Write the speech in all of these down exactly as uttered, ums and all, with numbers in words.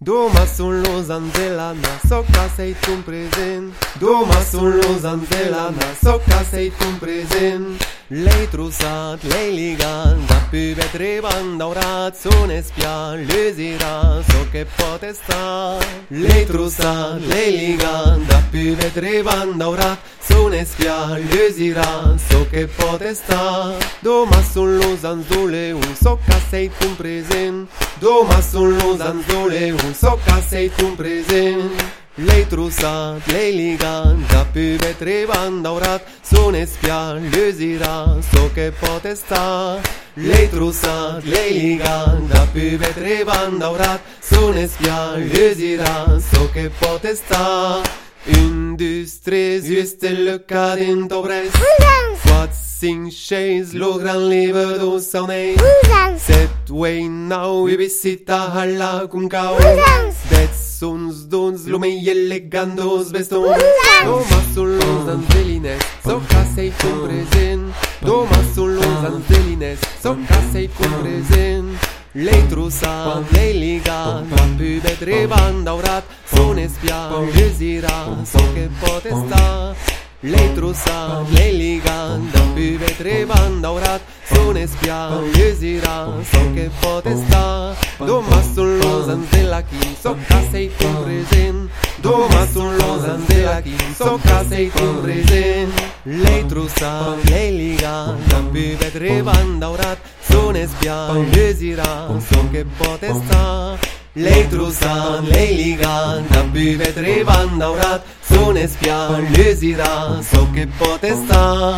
Doma sunt los anzelana, so ca sei tu prezent. Doma sunt los anzelana, so ca sei tu prezent. Lei trusat, lei ligat, da più vetrevant daurat, sono spia, l'esira, so che pote sta. Lei trusat, lei ligat, da più vetrevant daurat, sono spia, l'esira, so che pote sta. Doma sunt los anzoleu, so ca sei tu prezent. Doma sunt los anzoleu, so ca sei tu prezent. Lei trusat, lei ligat, da più vetrevant daurat, sono spia, l'esira, so che pote sta. Lei trusat, lei ligat, da più vetrevant daurat, sono spia, l'esira, so che pote sta. Industries, juste le cas d'Intobrest. Wat sing chase, lo gran leven dos saunei. Set way now, we visita halla cum cau. Det sons dons, lumei elegandos bestons. Doma sunt los anzelines, so ca sei tu prezent. Doma sunt los anzelines, so ca sei tu prezent. Lei trusat, lei ligat, da più vetrevant daurat, sono spia, l'esira, so che pote sta. Lei trusat, lei ligat, da più vetrevant daurat, sono spia, l'esira, so che pote sta. Doma sunt los anzelachim, so ca sei tu prezent. Doma sunt los anzelachim, so ca sei tu prezent. Lei trusat, lei ligat, da più vetrevant daurat, sono spia, l'esira, so che pote sta. Lei trusat, lei ligat, da più vetrevant daurat, sono spia, l'esira, so che pote sta.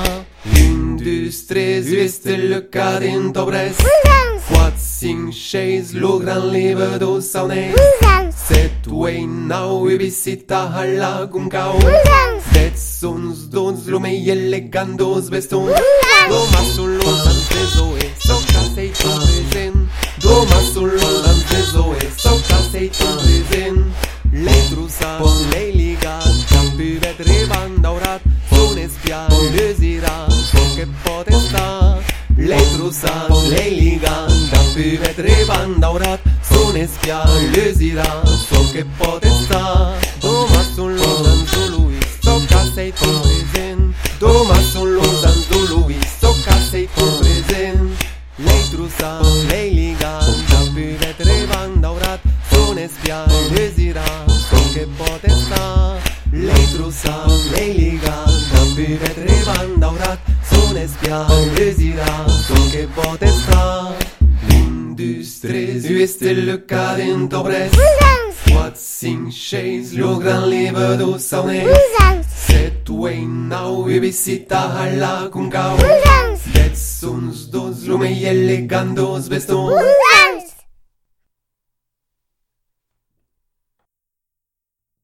Industries, juste le cas d'Intobrest. Quat sing chase, lo gran leven dos saunei. Set way now, we visita halla cum cau. Det sons dons, lumei elegandos bestons. Doma sunt los antezoe, so ca sei tu prezent. Doma sunt los antezoe, so ca sei tu prezent. Lei trusat, lei ligat, da più vetrevant daurat, sono spia, l'esira, so che pote sta. Lei trusat, lei ligat, da più vetrevant daurat, sono spia, l'esira, so che pote sta. Doma sunt los anzolui, so ca sei tu prezent. Doma sunt los anzolui, so ca sei tu prezent. Lei trusat, lei ligat, da più vetrevant daurat, sono spia, l'esira, so che pote sta. Lei trusat, lei ligat, da più vetrevant daurat, sono spia, l'esira, so che pote sta. L'industries, juste le cas d'Intobrest. Wat sing chase, lo gran leven dos saunei. Set way now, we visita halla cum cau. Det sons dos, lumei elegandos bestons.